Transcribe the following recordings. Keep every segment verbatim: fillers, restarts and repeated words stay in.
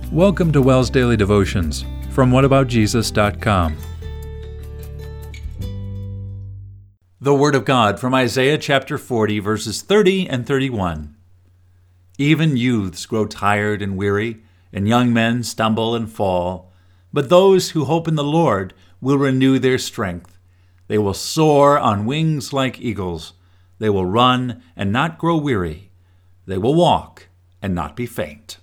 Welcome to WELS Daily Devotions from what about jesus dot com. The Word of God from Isaiah chapter forty, verses thirty and thirty-one. Even youths grow tired and weary, and young men stumble and fall. But those who hope in the Lord will renew their strength. They will soar on wings like eagles. They will run and not grow weary. They will walk and not be faint.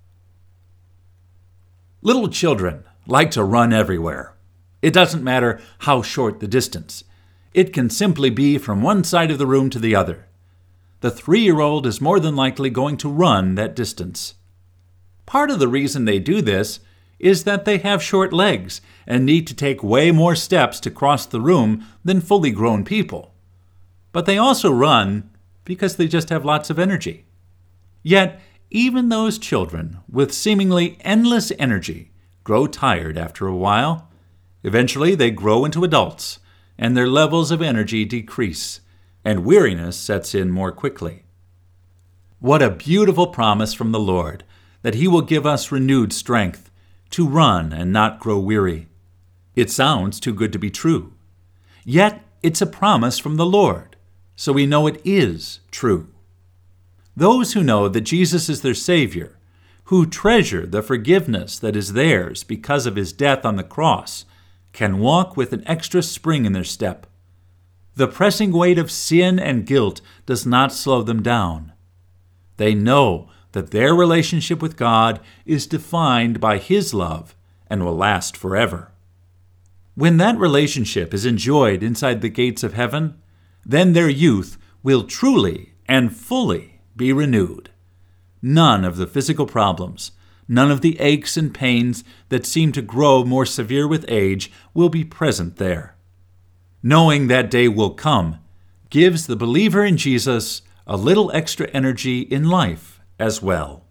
Little children like to run everywhere. It doesn't matter how short the distance. It can simply be from one side of the room to the other. The three-year-old is more than likely going to run that distance. Part of the reason they do this is that they have short legs and need to take way more steps to cross the room than fully grown people. But they also run because they just have lots of energy. Yet, even those children with seemingly endless energy grow tired after a while. Eventually, they grow into adults, and their levels of energy decrease, and weariness sets in more quickly. What a beautiful promise from the Lord, that He will give us renewed strength to run and not grow weary. It sounds too good to be true. Yet, it's a promise from the Lord, so we know it is true. Those who know that Jesus is their Savior, who treasure the forgiveness that is theirs because of His death on the cross, can walk with an extra spring in their step. The pressing weight of sin and guilt does not slow them down. They know that their relationship with God is defined by His love and will last forever. When that relationship is enjoyed inside the gates of heaven, then their youth will truly and fully be renewed. None of the physical problems, none of the aches and pains that seem to grow more severe with age will be present there. Knowing that day will come gives the believer in Jesus a little extra energy in life as well.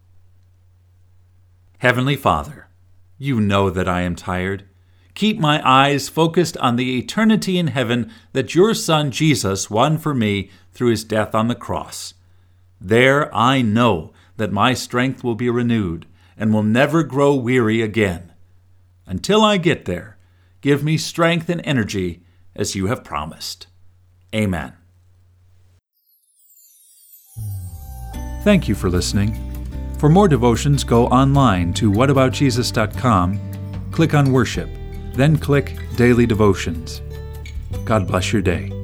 Heavenly Father, you know that I am tired. Keep my eyes focused on the eternity in heaven that your Son Jesus won for me through His death on the cross. There I know that my strength will be renewed and will never grow weary again. Until I get there, give me strength and energy as you have promised. Amen. Thank you for listening. For more devotions, go online to what about jesus dot com, click on Worship, then click Daily Devotions. God bless your day.